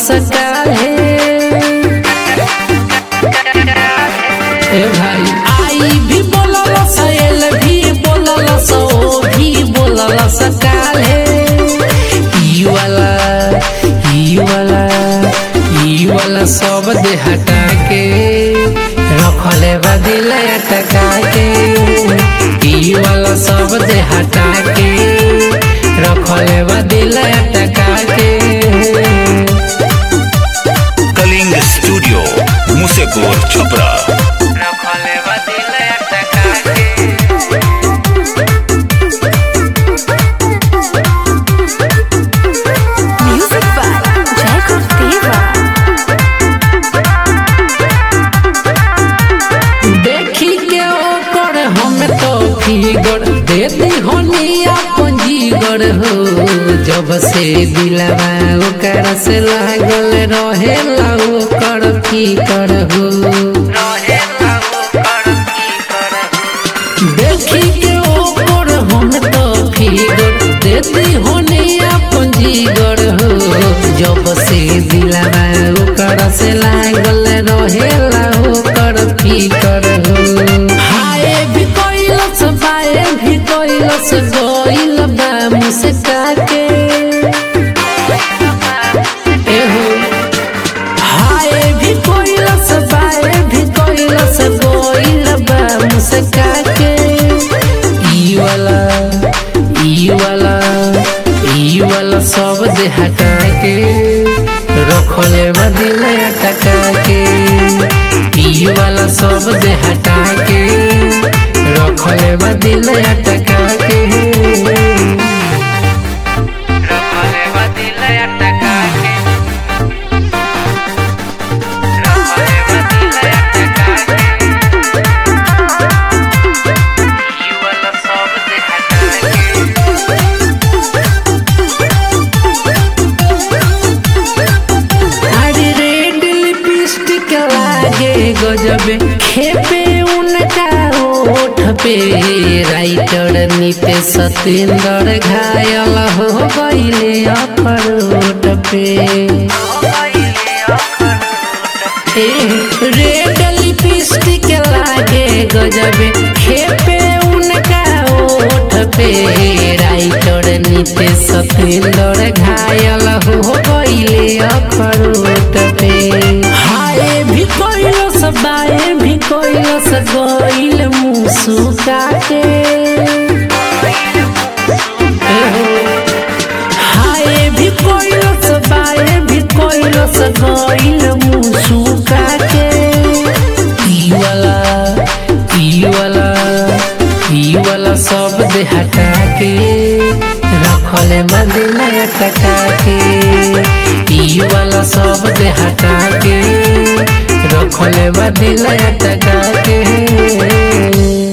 मुस्कान है भाई आई भी बोलला सहेल भी बोलला सो भी बोलला सकाल है ई वाला सब दे हटा के रखले बदिल टका के ई वाला सब दे हटा के रखले बदिल टका के। कलिंग स्टूडियो मुसेपुर छपरा। देती होनी अपन जीगर हो जब से दिलवा ओकर से लागल रहे ओकर फिकर हो देखी के ओकर हम तो फिगर देती होनी अपन जीगर हो जब से दिलवा ओकर से लागल रहे ओकर फिकर हो। हाय भी कोइलस बाए भी कोइलस गोइल बा मुस्का के हाय भी कोइलस बाए भी कोइलस गोइल बा मुस्का के ई वाला सब दे हटा के रखले बदिल टका के ई वाला सब दे हटा के रखले बदिल टका के रखले बदिल टका के रखले बदिल टका के ई वाला सब दे हटा के अरे रेड लिपस्टिक लागे गजबे खेपे उनका ओठ पे राइटर नीतीश सतेंद्र घायल हो गईले अखरोट पे रेड लिपस्टिक लागे गजबे खेपे उनका ओठ पे राइटर नीतीश सतेंद्र घायल हो गईले अखरोट पे। हाय भी कोइलस बाए भी कोइलस गोइल मुस्का के हाय भी कोइलस बाए भी कोइलस गोइल मुस्का के ई वाला सब दे हटा के रखले बदिल टका के ई वाला सब दे हटा के रखले बदिल टका के।